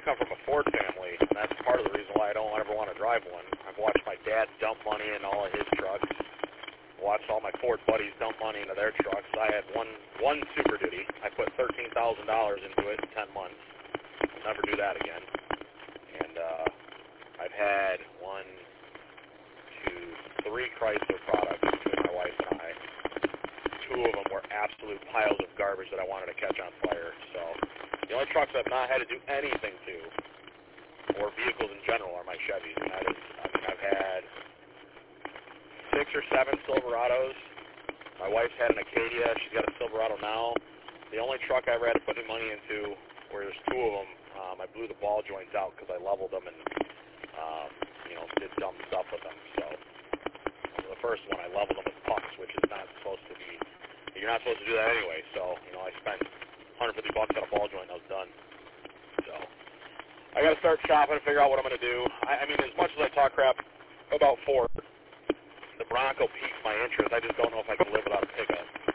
come from a Ford family, and that's part of the reason why I don't ever want to drive one. I've watched my dad dump money in all of his trucks. Watched all my Ford buddies dump money into their trucks. I had one Super Duty. I put $13,000 into it in 10 months. I'll never do that again. And I've had 3 Chrysler products between my wife and I. 2 of them were absolute piles of garbage that I wanted to catch on fire. So the only trucks I've not had to do anything to, or vehicles in general, are my Chevys. And that is, I've had 6 or 7 Silverados. My wife's had an Acadia. She's got a Silverado now. The only truck I ever had to put any money into, where there's 2 of them, I blew the ball joints out because I leveled them and, did dumb stuff with them. So the first one, I leveled them with pucks, which is not supposed to be. You're not supposed to do that anyway. So, I spent $150 on a ball joint and I was done. So I got to start shopping and figure out what I'm going to do. I mean, as much as I talk crap about Ford, the Bronco piques my interest. I just don't know if I can live without a pickup.